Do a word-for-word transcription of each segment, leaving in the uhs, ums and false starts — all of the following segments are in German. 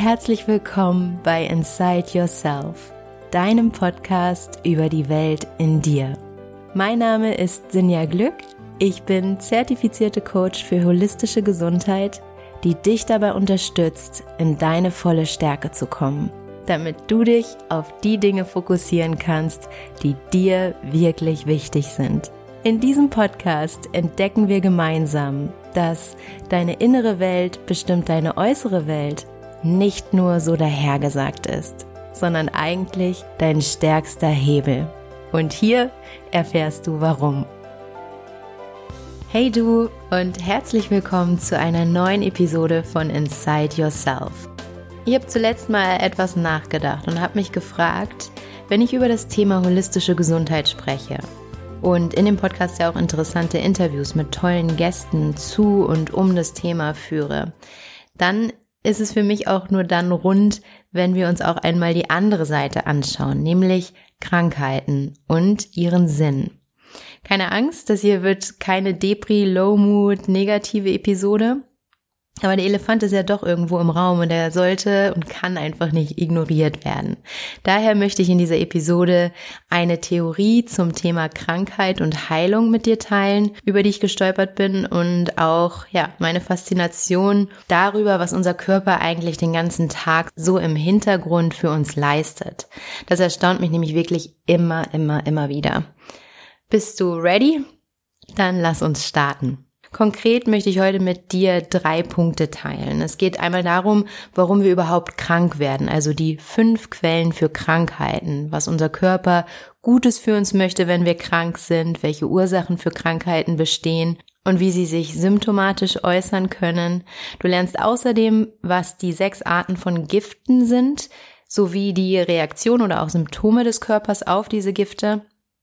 herzlich willkommen bei Inside Yourself, deinem Podcast über die Welt in dir. Mein Name ist Sinja Glück, ich bin zertifizierte Coach für holistische Gesundheit, die dich dabei unterstützt, in deine volle Stärke zu kommen, damit du dich auf die Dinge fokussieren kannst, die dir wirklich wichtig sind. In diesem Podcast entdecken wir gemeinsam, dass deine innere Welt bestimmt deine äußere Welt nicht nur so dahergesagt ist, sondern eigentlich dein stärkster Hebel. Und hier erfährst du warum. Hey du und herzlich willkommen zu einer neuen Episode von Inside Yourself. Ich habe zuletzt mal etwas nachgedacht und habe mich gefragt, wenn ich über das Thema holistische Gesundheit spreche und in dem Podcast ja auch interessante Interviews mit tollen Gästen zu und um das Thema führe, dann ist es für mich auch nur dann rund, wenn wir uns auch einmal die andere Seite anschauen, nämlich Krankheiten und ihren Sinn. Keine Angst, das hier wird keine Depri, Low-Mood, negative Episode, aber der Elefant ist ja doch irgendwo im Raum und er sollte und kann einfach nicht ignoriert werden. Daher möchte ich in dieser Episode eine Theorie zum Thema Krankheit und Heilung mit dir teilen, über die ich gestolpert bin und auch ja meine Faszination darüber, was unser Körper eigentlich den ganzen Tag so im Hintergrund für uns leistet. Das erstaunt mich nämlich wirklich immer, immer, immer wieder. Bist du ready? Dann lass uns starten. Konkret möchte ich heute mit dir drei Punkte teilen. Es geht einmal darum, warum wir überhaupt krank werden, also die fünf Quellen für Krankheiten, was unser Körper Gutes für uns möchte, wenn wir krank sind, welche Ursachen für Krankheiten bestehen und wie sie sich symptomatisch äußern können. Du lernst außerdem, was die sechs Arten von Giften sind, sowie die Reaktion oder auch Symptome des Körpers auf diese Gifte.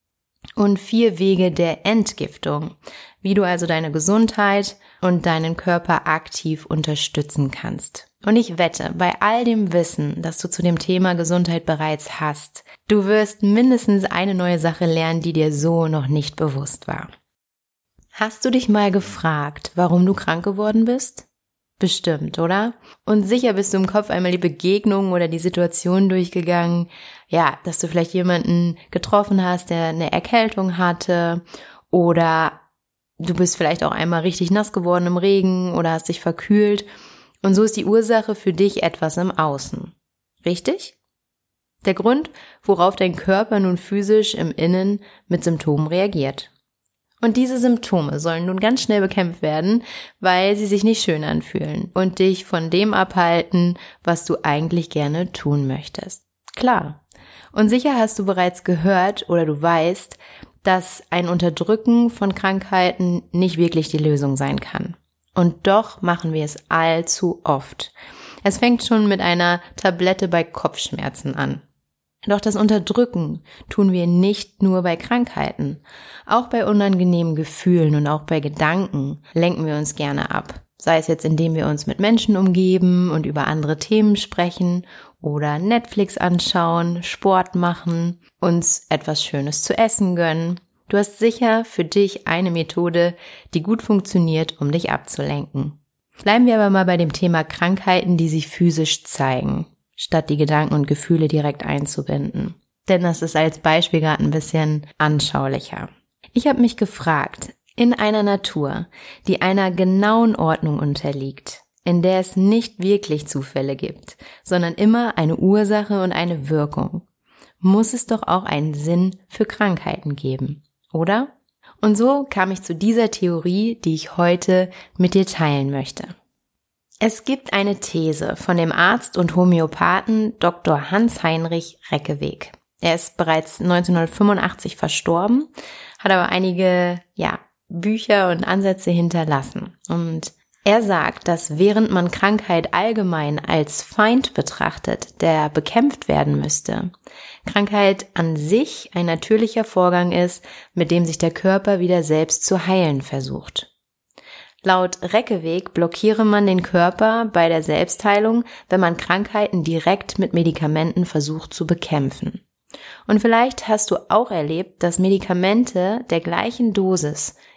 Und vier Wege der Entgiftung, wie du also deine Gesundheit und deinen Körper aktiv unterstützen kannst. Und ich wette, bei all dem Wissen, das du zu dem Thema Gesundheit bereits hast, du wirst mindestens eine neue Sache lernen, die dir so noch nicht bewusst war. Hast du dich mal gefragt, warum du krank geworden bist? Bestimmt, oder? Und sicher bist du im Kopf einmal die Begegnung oder die Situation durchgegangen, ja, dass du vielleicht jemanden getroffen hast, der eine Erkältung hatte, oder du bist vielleicht auch einmal richtig nass geworden im Regen oder hast dich verkühlt und so ist die Ursache für dich etwas im Außen. Richtig? Der Grund, worauf dein Körper nun physisch im Innen mit Symptomen reagiert. Und diese Symptome sollen nun ganz schnell bekämpft werden, weil sie sich nicht schön anfühlen und dich von dem abhalten, was du eigentlich gerne tun möchtest. Klar. Und sicher hast du bereits gehört oder du weißt, dass ein Unterdrücken von Krankheiten nicht wirklich die Lösung sein kann. Und doch machen wir es allzu oft. Es fängt schon mit einer Tablette bei Kopfschmerzen an. Doch das Unterdrücken tun wir nicht nur bei Krankheiten. Auch bei unangenehmen Gefühlen und auch bei Gedanken lenken wir uns gerne ab. Sei es jetzt, indem wir uns mit Menschen umgeben und über andere Themen sprechen oder Netflix anschauen, Sport machen, uns etwas Schönes zu essen gönnen. Du hast sicher für dich eine Methode, die gut funktioniert, um dich abzulenken. Bleiben wir aber mal bei dem Thema Krankheiten, die sich physisch zeigen, statt die Gedanken und Gefühle direkt einzubinden. Denn das ist als Beispiel gerade ein bisschen anschaulicher. Ich habe mich gefragt, in einer Natur, die einer genauen Ordnung unterliegt, in der es nicht wirklich Zufälle gibt, sondern immer eine Ursache und eine Wirkung, muss es doch auch einen Sinn für Krankheiten geben, oder? Und so kam ich zu dieser Theorie, die ich heute mit dir teilen möchte. Es gibt eine These von dem Arzt und Homöopathen Doktor Hans-Heinrich Reckeweg. Er ist bereits neunzehnhundertfünfundachtzig verstorben, hat aber einige, ja, Bücher und Ansätze hinterlassen. Und er sagt, dass während man Krankheit allgemein als Feind betrachtet, der bekämpft werden müsste, Krankheit an sich ein natürlicher Vorgang ist, mit dem sich der Körper wieder selbst zu heilen versucht. Laut Reckeweg blockiere man den Körper bei der Selbstheilung, wenn man Krankheiten direkt mit Medikamenten versucht zu bekämpfen. Und vielleicht hast du auch erlebt, dass Medikamente der gleichen Dosis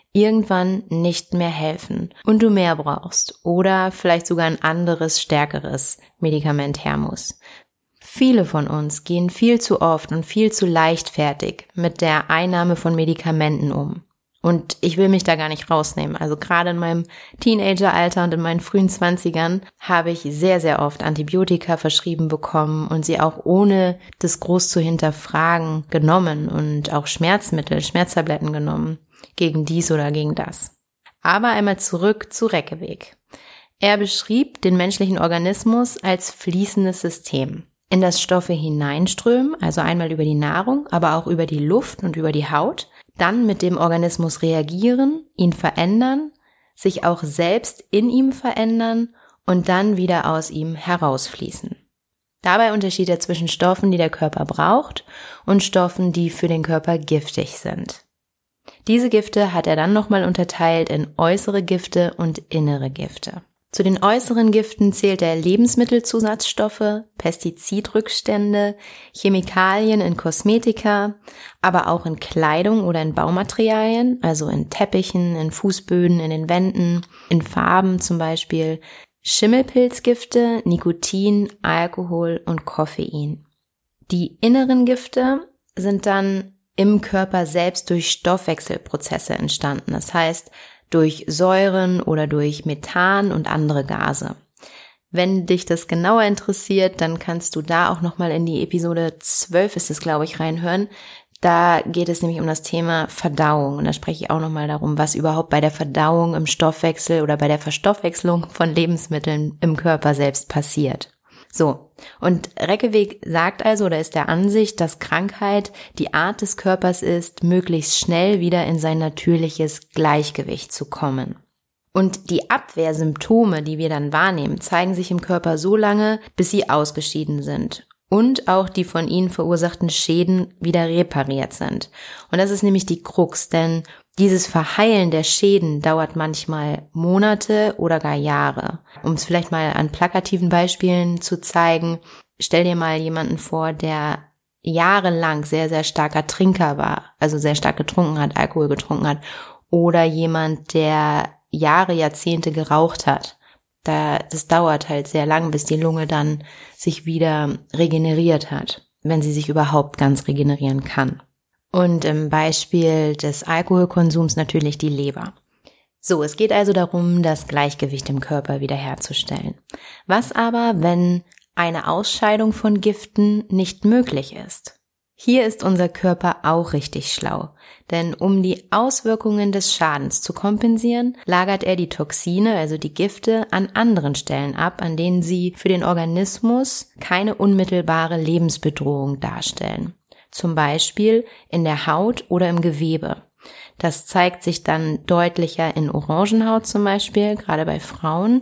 irgendwann nicht mehr helfen und du mehr brauchst oder vielleicht sogar ein anderes, stärkeres Medikament her muss. Viele von uns gehen viel zu oft und viel zu leichtfertig mit der Einnahme von Medikamenten um. Und ich will mich da gar nicht rausnehmen. Also gerade in meinem Teenageralter und in meinen frühen Zwanzigern habe ich sehr, sehr oft Antibiotika verschrieben bekommen und sie auch ohne das groß zu hinterfragen genommen und auch Schmerzmittel, Schmerztabletten genommen gegen dies oder gegen das. Aber einmal zurück zu Reckeweg. Er beschrieb den menschlichen Organismus als fließendes System, in das Stoffe hineinströmen, also einmal über die Nahrung, aber auch über die Luft und über die Haut, dann mit dem Organismus reagieren, ihn verändern, sich auch selbst in ihm verändern und dann wieder aus ihm herausfließen. Dabei unterschied er zwischen Stoffen, die der Körper braucht, und Stoffen, die für den Körper giftig sind. Diese Gifte hat er dann nochmal unterteilt in äußere Gifte und innere Gifte. Zu den äußeren Giften zählt er Lebensmittelzusatzstoffe, Pestizidrückstände, Chemikalien in Kosmetika, aber auch in Kleidung oder in Baumaterialien, also in Teppichen, in Fußböden, in den Wänden, in Farben zum Beispiel, Schimmelpilzgifte, Nikotin, Alkohol und Koffein. Die inneren Gifte sind dann im Körper selbst durch Stoffwechselprozesse entstanden, das heißt, durch Säuren oder durch Methan und andere Gase. Wenn dich das genauer interessiert, dann kannst du da auch nochmal in die Episode zwölf ist es, glaube ich, reinhören. Da geht es nämlich um das Thema Verdauung und da spreche ich auch nochmal darum, was überhaupt bei der Verdauung im Stoffwechsel oder bei der Verstoffwechslung von Lebensmitteln im Körper selbst passiert. So, und Reckeweg sagt also oder ist der Ansicht, dass Krankheit die Art des Körpers ist, möglichst schnell wieder in sein natürliches Gleichgewicht zu kommen. Und die Abwehrsymptome, die wir dann wahrnehmen, zeigen sich im Körper so lange, bis sie ausgeschieden sind und auch die von ihnen verursachten Schäden wieder repariert sind. Und das ist nämlich die Krux, denn dieses Verheilen der Schäden dauert manchmal Monate oder gar Jahre. Um es vielleicht mal an plakativen Beispielen zu zeigen, stell dir mal jemanden vor, der jahrelang sehr, sehr starker Trinker war, also sehr stark getrunken hat, Alkohol getrunken hat, oder jemand, der Jahre, Jahrzehnte geraucht hat. Da, das dauert halt sehr lang, bis die Lunge dann sich wieder regeneriert hat, wenn sie sich überhaupt ganz regenerieren kann. Und im Beispiel des Alkoholkonsums natürlich die Leber. So, es geht also darum, das Gleichgewicht im Körper wiederherzustellen. Was aber, wenn eine Ausscheidung von Giften nicht möglich ist? Hier ist unser Körper auch richtig schlau, denn um die Auswirkungen des Schadens zu kompensieren, lagert er die Toxine, also die Gifte, an anderen Stellen ab, an denen sie für den Organismus keine unmittelbare Lebensbedrohung darstellen. Zum Beispiel in der Haut oder im Gewebe. Das zeigt sich dann deutlicher in Orangenhaut zum Beispiel, gerade bei Frauen,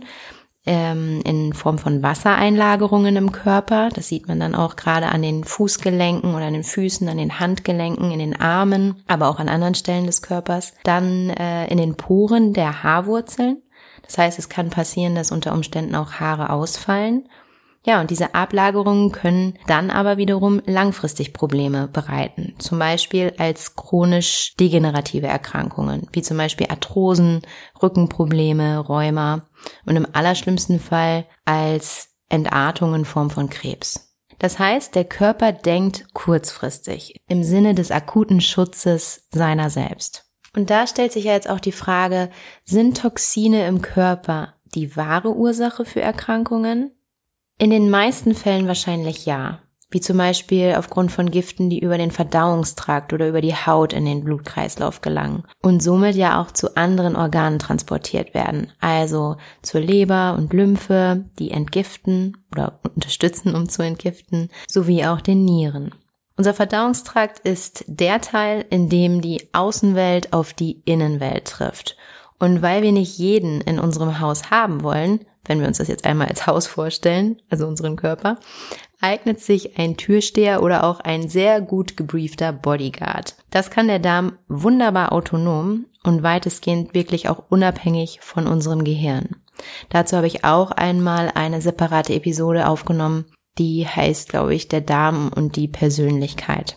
ähm, in Form von Wassereinlagerungen im Körper. Das sieht man dann auch gerade an den Fußgelenken oder an den Füßen, an den Handgelenken, in den Armen, aber auch an anderen Stellen des Körpers. Dann äh, in den Poren der Haarwurzeln. Das heißt, es kann passieren, dass unter Umständen auch Haare ausfallen. Ja, und diese Ablagerungen können dann aber wiederum langfristig Probleme bereiten. Zum Beispiel als chronisch degenerative Erkrankungen, wie zum Beispiel Arthrosen, Rückenprobleme, Rheuma und im allerschlimmsten Fall als Entartung in Form von Krebs. Das heißt, der Körper denkt kurzfristig im Sinne des akuten Schutzes seiner selbst. Und da stellt sich ja jetzt auch die Frage, sind Toxine im Körper die wahre Ursache für Erkrankungen? In den meisten Fällen wahrscheinlich ja, wie zum Beispiel aufgrund von Giften, die über den Verdauungstrakt oder über die Haut in den Blutkreislauf gelangen und somit ja auch zu anderen Organen transportiert werden, also zur Leber und Lymphe, die entgiften oder unterstützen, um zu entgiften, sowie auch den Nieren. Unser Verdauungstrakt ist der Teil, in dem die Außenwelt auf die Innenwelt trifft. Und weil wir nicht jeden in unserem Haus haben wollen, wenn wir uns das jetzt einmal als Haus vorstellen, also unseren Körper, eignet sich ein Türsteher oder auch ein sehr gut gebriefter Bodyguard. Das kann der Darm wunderbar autonom und weitestgehend wirklich auch unabhängig von unserem Gehirn. Dazu habe ich auch einmal eine separate Episode aufgenommen, die heißt, glaube ich, der Darm und die Persönlichkeit.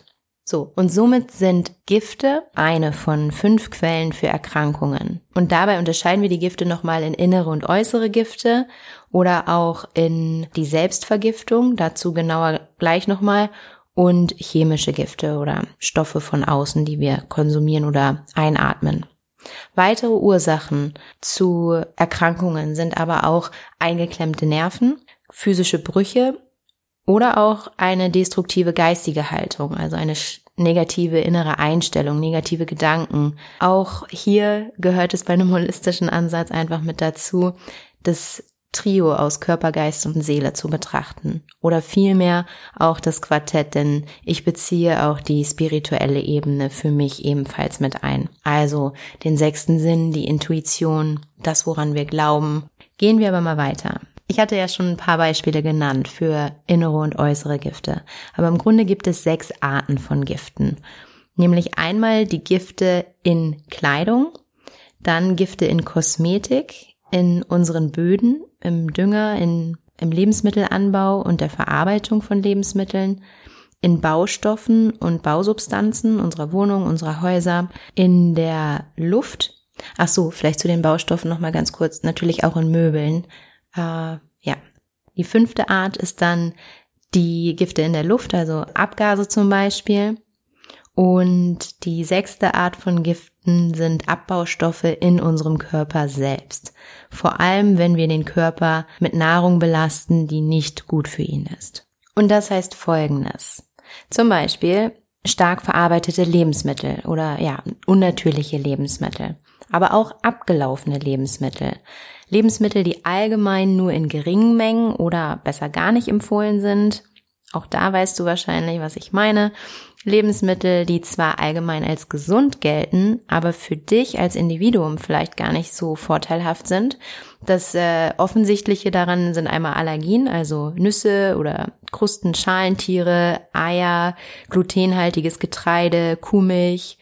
So, und somit sind Gifte eine von fünf Quellen für Erkrankungen. Und dabei unterscheiden wir die Gifte nochmal in innere und äußere Gifte oder auch in die Selbstvergiftung, dazu genauer gleich nochmal, und chemische Gifte oder Stoffe von außen, die wir konsumieren oder einatmen. Weitere Ursachen zu Erkrankungen sind aber auch eingeklemmte Nerven, physische Brüche oder auch eine destruktive geistige Haltung, also eine negative innere Einstellung, negative Gedanken. Auch hier gehört es bei einem holistischen Ansatz einfach mit dazu, das Trio aus Körper, Geist und Seele zu betrachten. Oder vielmehr auch das Quartett, denn ich beziehe auch die spirituelle Ebene für mich ebenfalls mit ein. Also den sechsten Sinn, die Intuition, das, woran wir glauben. Gehen wir aber mal weiter. Ich hatte ja schon ein paar Beispiele genannt für innere und äußere Gifte, aber im Grunde gibt es sechs Arten von Giften. Nämlich einmal die Gifte in Kleidung, dann Gifte in Kosmetik, in unseren Böden, im Dünger, in, im Lebensmittelanbau und der Verarbeitung von Lebensmitteln, in Baustoffen und Bausubstanzen unserer Wohnung, unserer Häuser, in der Luft. Ach so, vielleicht zu den Baustoffen nochmal ganz kurz, natürlich auch in Möbeln. Äh, ja, die fünfte Art ist dann die Gifte in der Luft, also Abgase zum Beispiel. Und die sechste Art von Giften sind Abbaustoffe in unserem Körper selbst. Vor allem, wenn wir den Körper mit Nahrung belasten, die nicht gut für ihn ist. Und das heißt Folgendes. Zum Beispiel stark verarbeitete Lebensmittel oder ja, unnatürliche Lebensmittel, aber auch abgelaufene Lebensmittel. Lebensmittel, die allgemein nur in geringen Mengen oder besser gar nicht empfohlen sind. Auch da weißt du wahrscheinlich, was ich meine. Lebensmittel, die zwar allgemein als gesund gelten, aber für dich als Individuum vielleicht gar nicht so vorteilhaft sind. Das äh, Offensichtliche daran sind einmal Allergien, also Nüsse oder Krusten, Schalentiere, Eier, glutenhaltiges Getreide, Kuhmilch,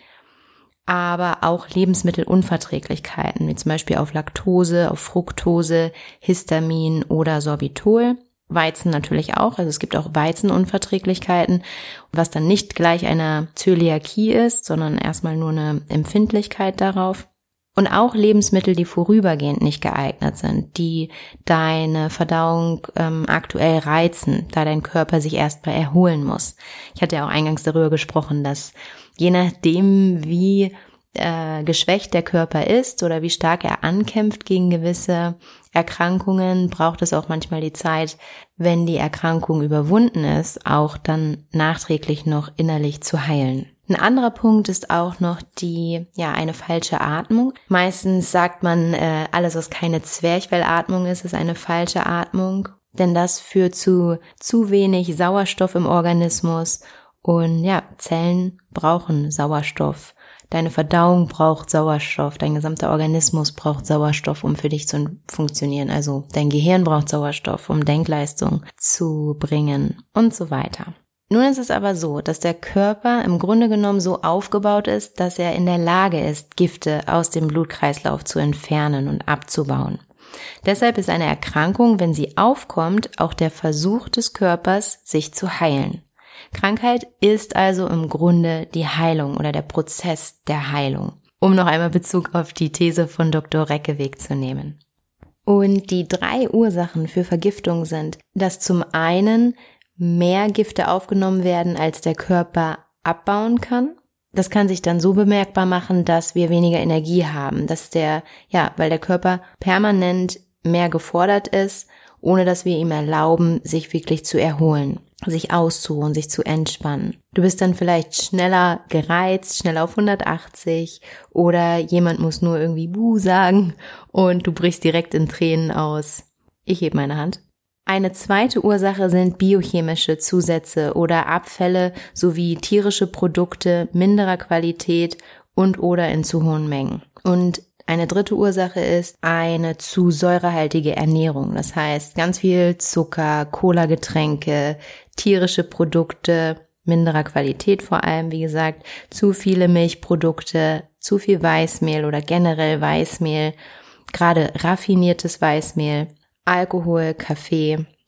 aber auch Lebensmittelunverträglichkeiten, wie zum Beispiel auf Laktose, auf Fructose, Histamin oder Sorbitol. Weizen natürlich auch, also es gibt auch Weizenunverträglichkeiten, was dann nicht gleich einer Zöliakie ist, sondern erstmal nur eine Empfindlichkeit darauf. Und auch Lebensmittel, die vorübergehend nicht geeignet sind, die deine Verdauung ähm, aktuell reizen, da dein Körper sich erstmal erholen muss. Ich hatte ja auch eingangs darüber gesprochen, dass je nachdem, wie äh, geschwächt der Körper ist oder wie stark er ankämpft gegen gewisse Erkrankungen, braucht es auch manchmal die Zeit, wenn die Erkrankung überwunden ist, auch dann nachträglich noch innerlich zu heilen. Ein anderer Punkt ist auch noch die, ja, eine falsche Atmung. Meistens sagt man, äh, alles, was keine Zwerchfellatmung ist, ist eine falsche Atmung, denn das führt zu zu wenig Sauerstoff im Organismus und ja, Zellen brauchen Sauerstoff. Deine Verdauung braucht Sauerstoff, dein gesamter Organismus braucht Sauerstoff, um für dich zu funktionieren. Also dein Gehirn braucht Sauerstoff, um Denkleistung zu bringen und so weiter. Nun ist es aber so, dass der Körper im Grunde genommen so aufgebaut ist, dass er in der Lage ist, Gifte aus dem Blutkreislauf zu entfernen und abzubauen. Deshalb ist eine Erkrankung, wenn sie aufkommt, auch der Versuch des Körpers, sich zu heilen. Krankheit ist also im Grunde die Heilung oder der Prozess der Heilung, um noch einmal Bezug auf die These von Doktor Reckeweg zu nehmen. Und die drei Ursachen für Vergiftung sind, dass zum einen mehr Gifte aufgenommen werden, als der Körper abbauen kann. Das kann sich dann so bemerkbar machen, dass wir weniger Energie haben, dass der, ja, weil der Körper permanent mehr gefordert ist, ohne dass wir ihm erlauben, sich wirklich zu erholen, sich auszuruhen, sich zu entspannen. Du bist dann vielleicht schneller gereizt, schneller auf hundertachtzig oder jemand muss nur irgendwie Buh sagen und du brichst direkt in Tränen aus. Ich hebe meine Hand. Eine zweite Ursache sind biochemische Zusätze oder Abfälle sowie tierische Produkte minderer Qualität und oder in zu hohen Mengen. Und eine dritte Ursache ist eine zu säurehaltige Ernährung. Das heißt, ganz viel Zucker, Cola-Getränke, tierische Produkte, minderer Qualität vor allem, wie gesagt, zu viele Milchprodukte, zu viel Weißmehl oder generell Weißmehl, gerade raffiniertes Weißmehl, Alkohol, Kaffee,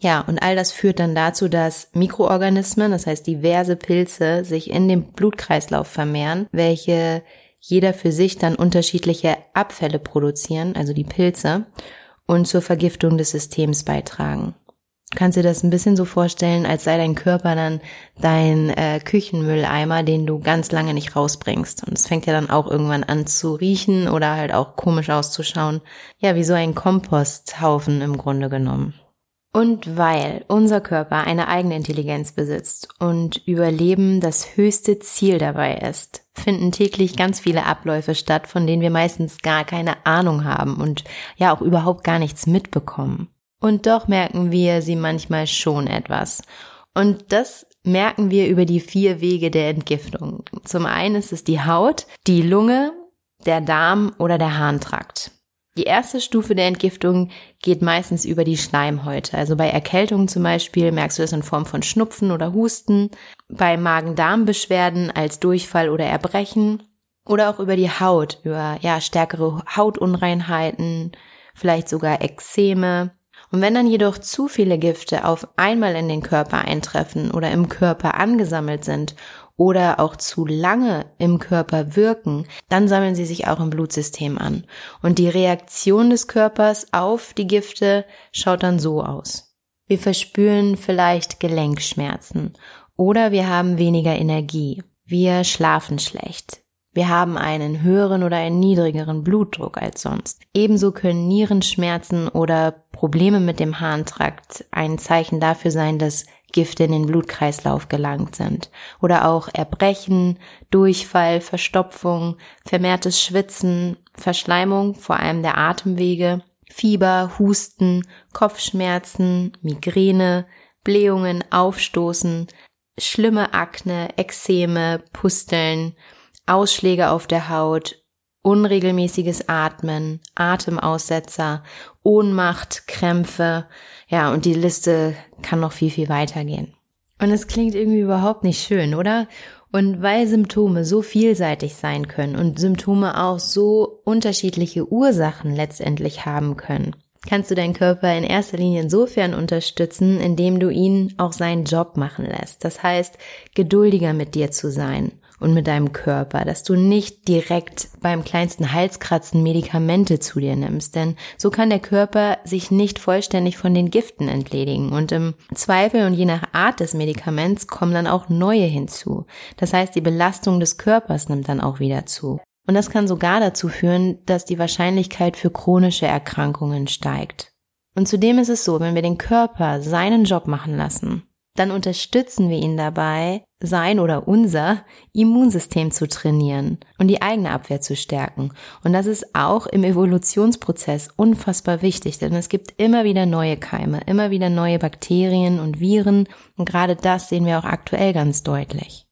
Ja, und all das führt dann dazu, dass Mikroorganismen, das heißt diverse Pilze, sich in dem Blutkreislauf vermehren, welche jeder für sich dann unterschiedliche Abfälle produzieren, also die Pilze, und zur Vergiftung des Systems beitragen. Du kannst dir das ein bisschen so vorstellen, als sei dein Körper dann dein äh, Küchenmülleimer, den du ganz lange nicht rausbringst. Und es fängt ja dann auch irgendwann an zu riechen oder halt auch komisch auszuschauen. Ja, wie so ein Komposthaufen im Grunde genommen. Und weil unser Körper eine eigene Intelligenz besitzt und Überleben das höchste Ziel dabei ist, finden täglich ganz viele Abläufe statt, von denen wir meistens gar keine Ahnung haben und ja auch überhaupt gar nichts mitbekommen. Und doch merken wir sie manchmal schon etwas. Und das merken wir über die vier Wege der Entgiftung. Zum einen ist es die Haut, die Lunge, der Darm oder der Harntrakt. Die erste Stufe der Entgiftung geht meistens über die Schleimhäute. Also bei Erkältungen zum Beispiel merkst du das in Form von Schnupfen oder Husten, bei Magen-Darm-Beschwerden als Durchfall oder Erbrechen oder auch über die Haut, über ja stärkere Hautunreinheiten, vielleicht sogar Ekzeme. Und wenn dann jedoch zu viele Gifte auf einmal in den Körper eintreffen oder im Körper angesammelt sind oder auch zu lange im Körper wirken, dann sammeln sie sich auch im Blutsystem an. Und die Reaktion des Körpers auf die Gifte schaut dann so aus. Wir verspüren vielleicht Gelenkschmerzen oder wir haben weniger Energie. Wir schlafen schlecht. Wir haben einen höheren oder einen niedrigeren Blutdruck als sonst. Ebenso können Nierenschmerzen oder Probleme mit dem Harntrakt ein Zeichen dafür sein, dass Gifte in den Blutkreislauf gelangt sind. Oder auch Erbrechen, Durchfall, Verstopfung, vermehrtes Schwitzen, Verschleimung, vor allem der Atemwege, Fieber, Husten, Kopfschmerzen, Migräne, Blähungen, Aufstoßen, schlimme Akne, Ekzeme, Pusteln, Ausschläge auf der Haut, unregelmäßiges Atmen, Atemaussetzer, Ohnmacht, Krämpfe, ja, und die Liste kann noch viel, viel weitergehen. Und es klingt irgendwie überhaupt nicht schön, oder? Und weil Symptome so vielseitig sein können und Symptome auch so unterschiedliche Ursachen letztendlich haben können, kannst du deinen Körper in erster Linie insofern unterstützen, indem du ihn auch seinen Job machen lässt. Das heißt, geduldiger mit dir zu sein und mit deinem Körper, dass du nicht direkt beim kleinsten Halskratzen Medikamente zu dir nimmst, denn so kann der Körper sich nicht vollständig von den Giften entledigen und im Zweifel und je nach Art des Medikaments kommen dann auch neue hinzu. Das heißt, die Belastung des Körpers nimmt dann auch wieder zu. Und das kann sogar dazu führen, dass die Wahrscheinlichkeit für chronische Erkrankungen steigt. Und zudem ist es so, wenn wir den Körper seinen Job machen lassen, dann unterstützen wir ihn dabei, sein oder unser Immunsystem zu trainieren und die eigene Abwehr zu stärken. Und das ist auch im Evolutionsprozess unfassbar wichtig, denn es gibt immer wieder neue Keime, immer wieder neue Bakterien und Viren und gerade das sehen wir auch aktuell ganz deutlich.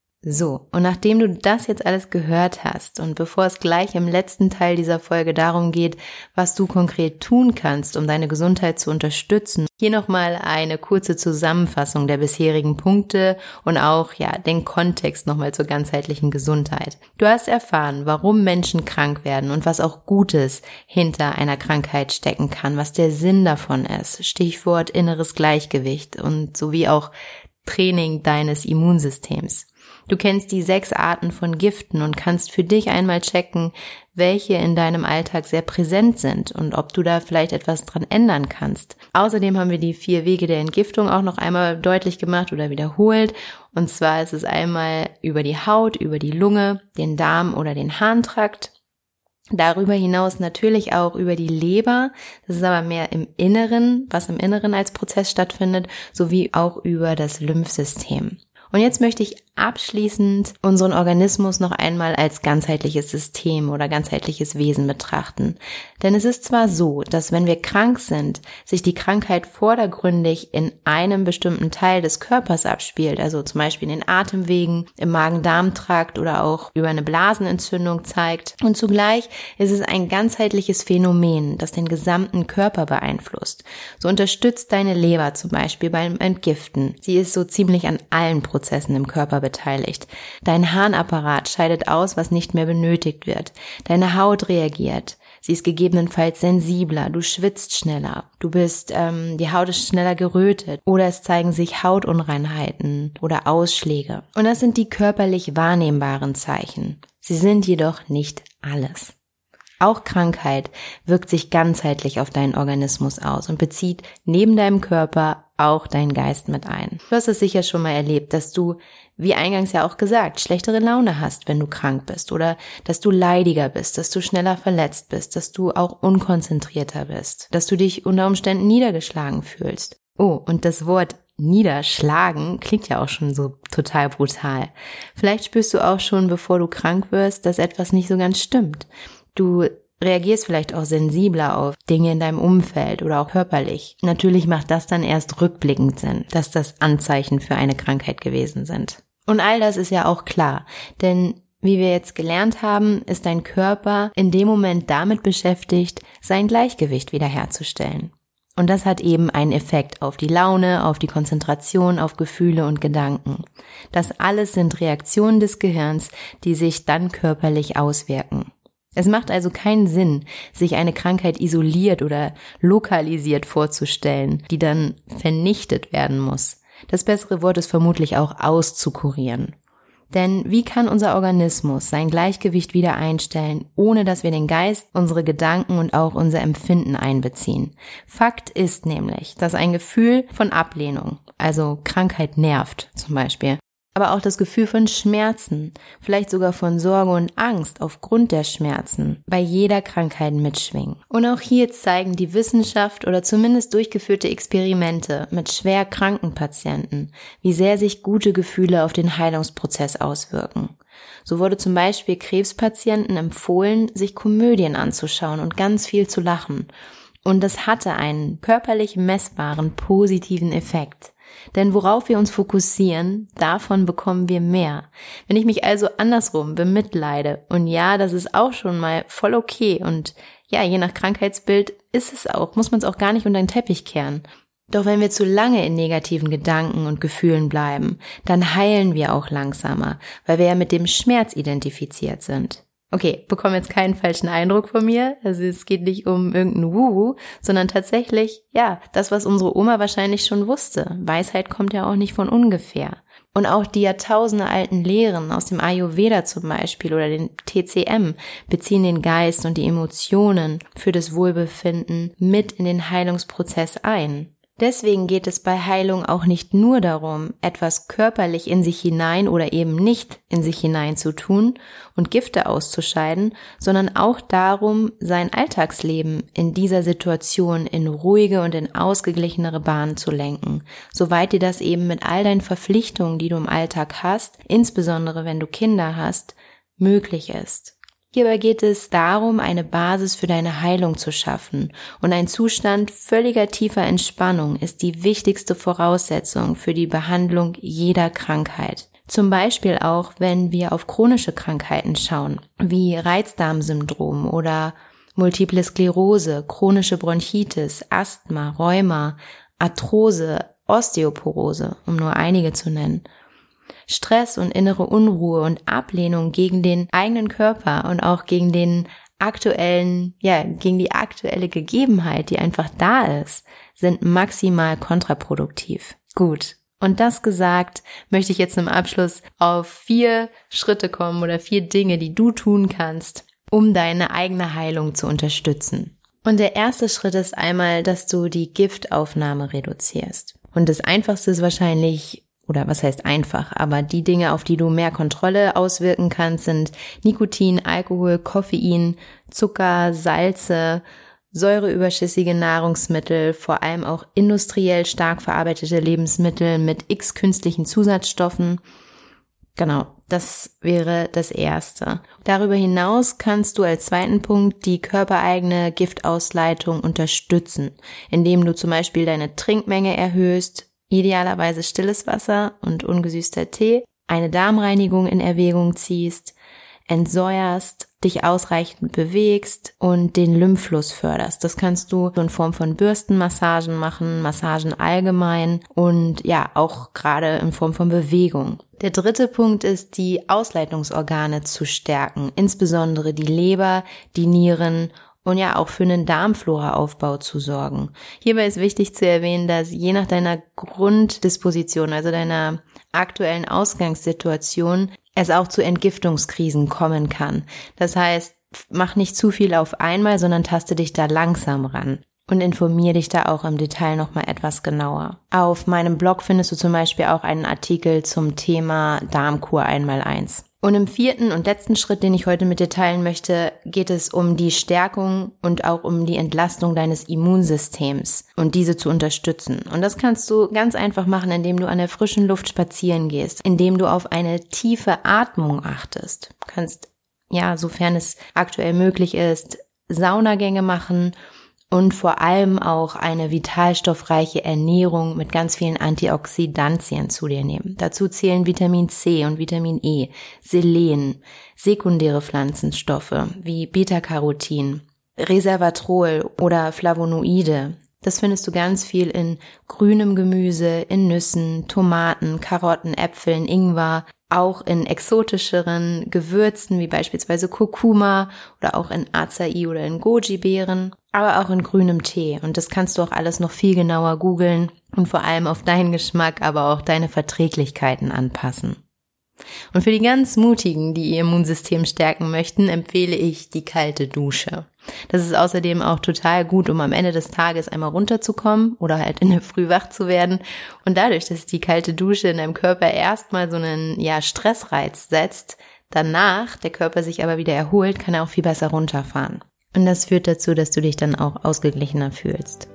So, und nachdem du das jetzt alles gehört hast und bevor es gleich im letzten Teil dieser Folge darum geht, was du konkret tun kannst, um deine Gesundheit zu unterstützen, hier nochmal eine kurze Zusammenfassung der bisherigen Punkte und auch, ja, den Kontext nochmal zur ganzheitlichen Gesundheit. Du hast erfahren, warum Menschen krank werden und was auch Gutes hinter einer Krankheit stecken kann, was der Sinn davon ist. Stichwort inneres Gleichgewicht und sowie auch Training deines Immunsystems. Du kennst die sechs Arten von Giften und kannst für dich einmal checken, welche in deinem Alltag sehr präsent sind und ob du da vielleicht etwas dran ändern kannst. Außerdem haben wir die vier Wege der Entgiftung auch noch einmal deutlich gemacht oder wiederholt. Und zwar ist es einmal über die Haut, über die Lunge, den Darm oder den Harntrakt. Darüber hinaus natürlich auch über die Leber, das ist aber mehr im Inneren, was im Inneren als Prozess stattfindet, sowie auch über das Lymphsystem. Und jetzt möchte ich abschließend unseren Organismus noch einmal als ganzheitliches System oder ganzheitliches Wesen betrachten. Denn es ist zwar so, dass wenn wir krank sind, sich die Krankheit vordergründig in einem bestimmten Teil des Körpers abspielt, also zum Beispiel in den Atemwegen, im Magen-Darm-Trakt oder auch über eine Blasenentzündung zeigt. Und zugleich ist es ein ganzheitliches Phänomen, das den gesamten Körper beeinflusst. So unterstützt deine Leber zum Beispiel beim Entgiften. Sie ist so ziemlich an allen Prozessen im Körper beteiligt. Dein Harnapparat scheidet aus, was nicht mehr benötigt wird. Deine Haut reagiert. Sie ist gegebenenfalls sensibler, du schwitzt schneller, du bist, ähm, die Haut ist schneller gerötet oder es zeigen sich Hautunreinheiten oder Ausschläge. Und das sind die körperlich wahrnehmbaren Zeichen. Sie sind jedoch nicht alles. Auch Krankheit wirkt sich ganzheitlich auf deinen Organismus aus und bezieht neben deinem Körper auch deinen Geist mit ein. Du hast es sicher schon mal erlebt, dass du, wie eingangs ja auch gesagt, schlechtere Laune hast, wenn du krank bist oder dass du leidiger bist, dass du schneller verletzt bist, dass du auch unkonzentrierter bist, dass du dich unter Umständen niedergeschlagen fühlst. Oh, und das Wort niederschlagen klingt ja auch schon so total brutal. Vielleicht spürst du auch schon, bevor du krank wirst, dass etwas nicht so ganz stimmt. Du reagierst vielleicht auch sensibler auf Dinge in deinem Umfeld oder auch körperlich. Natürlich macht das dann erst rückblickend Sinn, dass das Anzeichen für eine Krankheit gewesen sind. Und all das ist ja auch klar, denn wie wir jetzt gelernt haben, ist dein Körper in dem Moment damit beschäftigt, sein Gleichgewicht wiederherzustellen. Und das hat eben einen Effekt auf die Laune, auf die Konzentration, auf Gefühle und Gedanken. Das alles sind Reaktionen des Gehirns, die sich dann körperlich auswirken. Es macht also keinen Sinn, sich eine Krankheit isoliert oder lokalisiert vorzustellen, die dann vernichtet werden muss. Das bessere Wort ist vermutlich auch auszukurieren. Denn wie kann unser Organismus sein Gleichgewicht wieder einstellen, ohne dass wir den Geist, unsere Gedanken und auch unser Empfinden einbeziehen? Fakt ist nämlich, dass ein Gefühl von Ablehnung, also Krankheit nervt zum Beispiel, aber auch das Gefühl von Schmerzen, vielleicht sogar von Sorge und Angst aufgrund der Schmerzen, bei jeder Krankheit mitschwingen. Und auch hier zeigen die Wissenschaft oder zumindest durchgeführte Experimente mit schwer kranken Patienten, wie sehr sich gute Gefühle auf den Heilungsprozess auswirken. So wurde zum Beispiel Krebspatienten empfohlen, sich Komödien anzuschauen und ganz viel zu lachen. Und das hatte einen körperlich messbaren positiven Effekt. Denn worauf wir uns fokussieren, davon bekommen wir mehr. Wenn ich mich also andersrum bemitleide, und ja, das ist auch schon mal voll okay und ja, je nach Krankheitsbild ist es auch, muss man es auch gar nicht unter den Teppich kehren. Doch wenn wir zu lange in negativen Gedanken und Gefühlen bleiben, dann heilen wir auch langsamer, weil wir ja mit dem Schmerz identifiziert sind. Okay, bekomme jetzt keinen falschen Eindruck von mir. Also es geht nicht um irgendein Wuhu, sondern tatsächlich, ja, das, was unsere Oma wahrscheinlich schon wusste. Weisheit kommt ja auch nicht von ungefähr. Und auch die jahrtausende alten Lehren aus dem Ayurveda zum Beispiel oder den T C M beziehen den Geist und die Emotionen für das Wohlbefinden mit in den Heilungsprozess ein. Deswegen geht es bei Heilung auch nicht nur darum, etwas körperlich in sich hinein oder eben nicht in sich hinein zu tun und Gifte auszuscheiden, sondern auch darum, sein Alltagsleben in dieser Situation in ruhige und in ausgeglichenere Bahnen zu lenken, soweit dir das eben mit all deinen Verpflichtungen, die du im Alltag hast, insbesondere wenn du Kinder hast, möglich ist. Hierbei geht es darum, eine Basis für deine Heilung zu schaffen und ein Zustand völliger tiefer Entspannung ist die wichtigste Voraussetzung für die Behandlung jeder Krankheit. Zum Beispiel auch, wenn wir auf chronische Krankheiten schauen, wie Reizdarmsyndrom oder Multiple Sklerose, chronische Bronchitis, Asthma, Rheuma, Arthrose, Osteoporose, um nur einige zu nennen. Stress und innere Unruhe und Ablehnung gegen den eigenen Körper und auch gegen den aktuellen, ja, gegen die aktuelle Gegebenheit, die einfach da ist, sind maximal kontraproduktiv. Gut. Und das gesagt, möchte ich jetzt im Abschluss auf vier Schritte kommen oder vier Dinge, die du tun kannst, um deine eigene Heilung zu unterstützen. Und der erste Schritt ist einmal, dass du die Giftaufnahme reduzierst. Und das Einfachste ist wahrscheinlich, oder was heißt einfach, aber die Dinge, auf die du mehr Kontrolle auswirken kannst, sind Nikotin, Alkohol, Koffein, Zucker, Salze, säureüberschüssige Nahrungsmittel, vor allem auch industriell stark verarbeitete Lebensmittel mit x künstlichen Zusatzstoffen. Genau, das wäre das Erste. Darüber hinaus kannst du als zweiten Punkt die körpereigene Giftausleitung unterstützen, indem du zum Beispiel deine Trinkmenge erhöhst, idealerweise stilles Wasser und ungesüßter Tee, eine Darmreinigung in Erwägung ziehst, entsäuerst, dich ausreichend bewegst und den Lymphfluss förderst. Das kannst du in Form von Bürstenmassagen machen, Massagen allgemein und ja, auch gerade in Form von Bewegung. Der dritte Punkt ist, die Ausleitungsorgane zu stärken, insbesondere die Leber, die Nieren und ja auch für einen Darmflora-Aufbau zu sorgen. Hierbei ist wichtig zu erwähnen, dass je nach deiner Grunddisposition, also deiner aktuellen Ausgangssituation, es auch zu Entgiftungskrisen kommen kann. Das heißt, mach nicht zu viel auf einmal, sondern taste dich da langsam ran. Und informiere dich da auch im Detail nochmal etwas genauer. Auf meinem Blog findest du zum Beispiel auch einen Artikel zum Thema Darmkur eins mal eins. Und im vierten und letzten Schritt, den ich heute mit dir teilen möchte, geht es um die Stärkung und auch um die Entlastung deines Immunsystems und diese zu unterstützen. Und das kannst du ganz einfach machen, indem du an der frischen Luft spazieren gehst, indem du auf eine tiefe Atmung achtest. Du kannst, ja, sofern es aktuell möglich ist, Saunagänge machen und vor allem auch eine vitalstoffreiche Ernährung mit ganz vielen Antioxidantien zu dir nehmen. Dazu zählen Vitamin C und Vitamin E, Selen, sekundäre Pflanzenstoffe wie Beta-Carotin, Resveratrol oder Flavonoide. Das findest du ganz viel in grünem Gemüse, in Nüssen, Tomaten, Karotten, Äpfeln, Ingwer, auch in exotischeren Gewürzen wie beispielsweise Kurkuma oder auch in Acai oder in Goji-Beeren, aber auch in grünem Tee. Und das kannst du auch alles noch viel genauer googeln und vor allem auf deinen Geschmack, aber auch deine Verträglichkeiten anpassen. Und für die ganz Mutigen, die ihr Immunsystem stärken möchten, empfehle ich die kalte Dusche. Das ist außerdem auch total gut, um am Ende des Tages einmal runterzukommen oder halt in der Früh wach zu werden. Und dadurch, dass die kalte Dusche in deinem Körper erstmal so einen ja, Stressreiz setzt, danach der Körper sich aber wieder erholt, kann er auch viel besser runterfahren. Und das führt dazu, dass du dich dann auch ausgeglichener fühlst.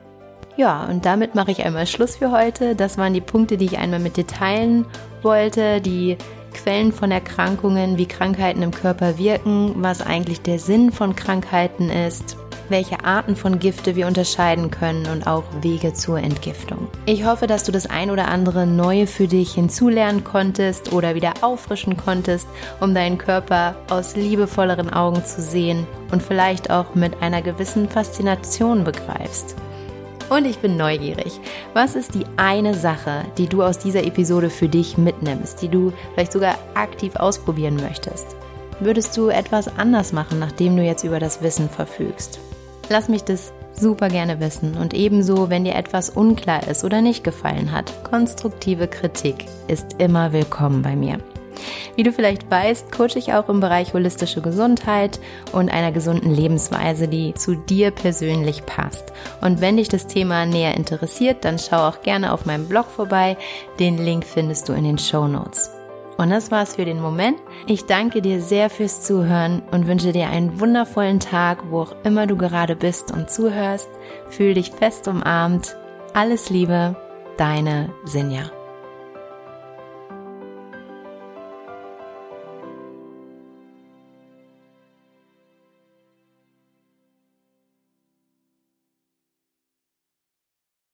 Ja, und damit mache ich einmal Schluss für heute. Das waren die Punkte, die ich einmal mit dir teilen wollte. Die Quellen von Erkrankungen, wie Krankheiten im Körper wirken, was eigentlich der Sinn von Krankheiten ist, welche Arten von Gifte wir unterscheiden können und auch Wege zur Entgiftung. Ich hoffe, dass du das ein oder andere Neue für dich hinzulernen konntest oder wieder auffrischen konntest, um deinen Körper aus liebevolleren Augen zu sehen und vielleicht auch mit einer gewissen Faszination begreifst. Und ich bin neugierig. Was ist die eine Sache, die du aus dieser Episode für dich mitnimmst, die du vielleicht sogar aktiv ausprobieren möchtest? Würdest du etwas anders machen, nachdem du jetzt über das Wissen verfügst? Lass mich das super gerne wissen und ebenso, wenn dir etwas unklar ist oder nicht gefallen hat. Konstruktive Kritik ist immer willkommen bei mir. Wie du vielleicht weißt, coache ich auch im Bereich holistische Gesundheit und einer gesunden Lebensweise, die zu dir persönlich passt. Und wenn dich das Thema näher interessiert, dann schau auch gerne auf meinem Blog vorbei. Den Link findest du in den Shownotes. Und das war's für den Moment. Ich danke dir sehr fürs Zuhören und wünsche dir einen wundervollen Tag, wo auch immer du gerade bist und zuhörst. Fühl dich fest umarmt. Alles Liebe, deine Sinja.